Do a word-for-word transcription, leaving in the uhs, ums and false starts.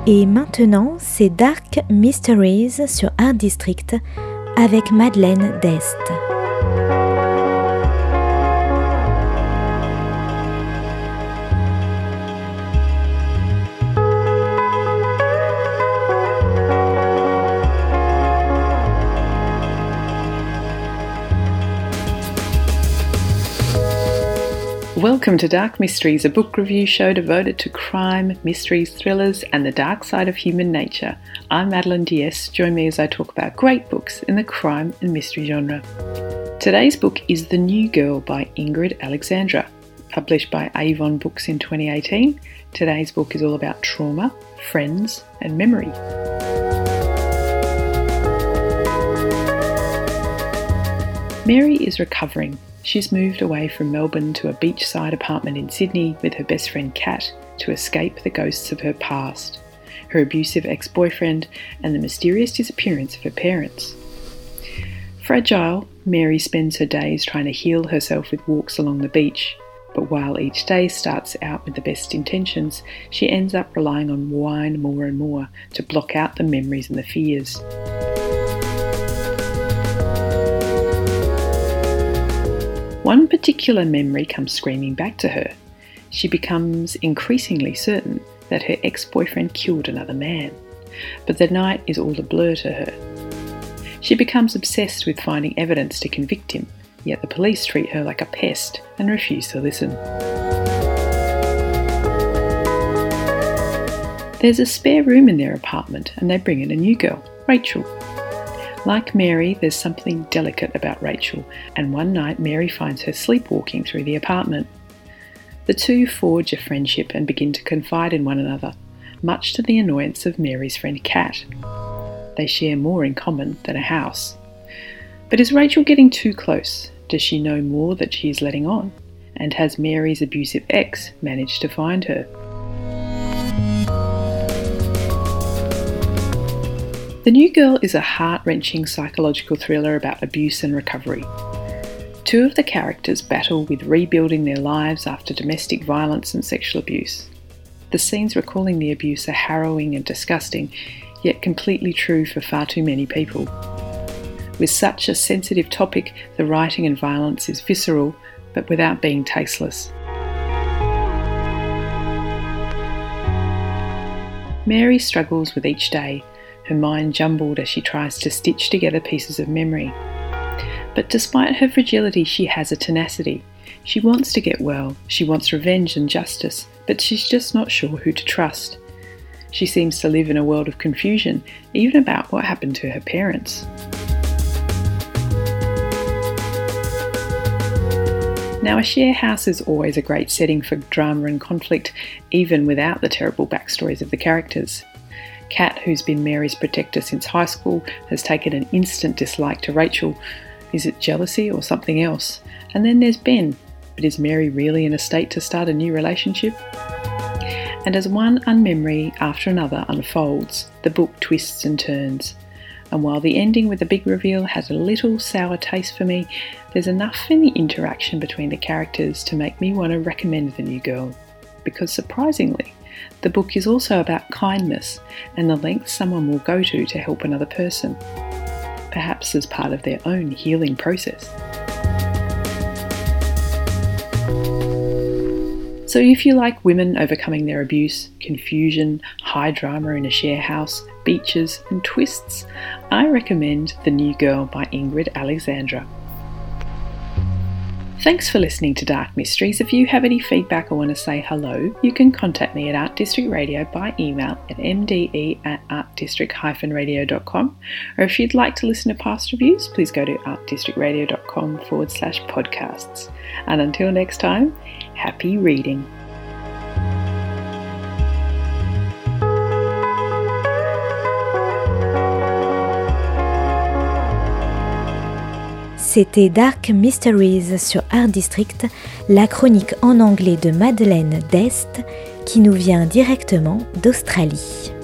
Et maintenant, c'est Dark Mysteries sur Art District avec Madeleine Dest. Welcome to Dark Mysteries, a book review show devoted to crime, mysteries, thrillers, and the dark side of human nature. I'm Madeleine D'Est. Join me as I talk about great books in the crime and mystery genre. Today's book is The New Girl by Ingrid Alexandra. Published by Avon Books in twenty eighteen, today's book is all about trauma, friends, and memory. Mary is recovering. She's moved away from Melbourne to a beachside apartment in Sydney with her best friend Kat to escape the ghosts of her past, her abusive ex-boyfriend, and the mysterious disappearance of her parents. Fragile, Mary spends her days trying to heal herself with walks along the beach, but while each day starts out with the best intentions, she ends up relying on wine more and more to block out the memories and the fears. One particular memory comes screaming back to her. She becomes increasingly certain that her ex-boyfriend killed another man, but the night is all a blur to her. She becomes obsessed with finding evidence to convict him, yet the police treat her like a pest and refuse to listen. There's a spare room in their apartment and they bring in a new girl, Rachel. Like Mary, there's something delicate about Rachel, and one night Mary finds her sleepwalking through the apartment. The two forge a friendship and begin to confide in one another, much to the annoyance of Mary's friend Kat. They share more in common than a house. But is Rachel getting too close? Does she know more that she is letting on? And has Mary's abusive ex managed to find her? The New Girl is a heart-wrenching psychological thriller about abuse and recovery. Two of the characters battle with rebuilding their lives after domestic violence and sexual abuse. The scenes recalling the abuse are harrowing and disgusting, yet completely true for far too many people. With such a sensitive topic, the writing and violence is visceral, but without being tasteless. Mary struggles with each day, her mind jumbled as she tries to stitch together pieces of memory. But despite her fragility, she has a tenacity. She wants to get well, she wants revenge and justice, but she's just not sure who to trust. She seems to live in a world of confusion, even about what happened to her parents. Now, a share house is always a great setting for drama and conflict, even without the terrible backstories of the characters. Kat, who's been Mary's protector since high school, has taken an instant dislike to Rachel. Is it jealousy or something else? And then there's Ben. But is Mary really in a state to start a new relationship? And as one unmemory after another unfolds, the book twists and turns. And while the ending with the big reveal has a little sour taste for me, there's enough in the interaction between the characters to make me want to recommend The New Girl. Because surprisingly, the book is also about kindness and the lengths someone will go to to help another person, perhaps as part of their own healing process. So if you like women overcoming their abuse, confusion, high drama in a share house, beaches and twists, I recommend The New Girl by Ingrid Alexandra. Thanks for listening to Dark Mysteries. If you have any feedback or want to say hello, you can contact me at Art District Radio by email at m d e at art district dash radio dot com. Or if you'd like to listen to past reviews, please go to artdistrictradio.com forward slash podcasts. And until next time, happy reading. C'était Dark Mysteries sur Art District, la chronique en anglais de Madeleine Dest qui nous vient directement d'Australie.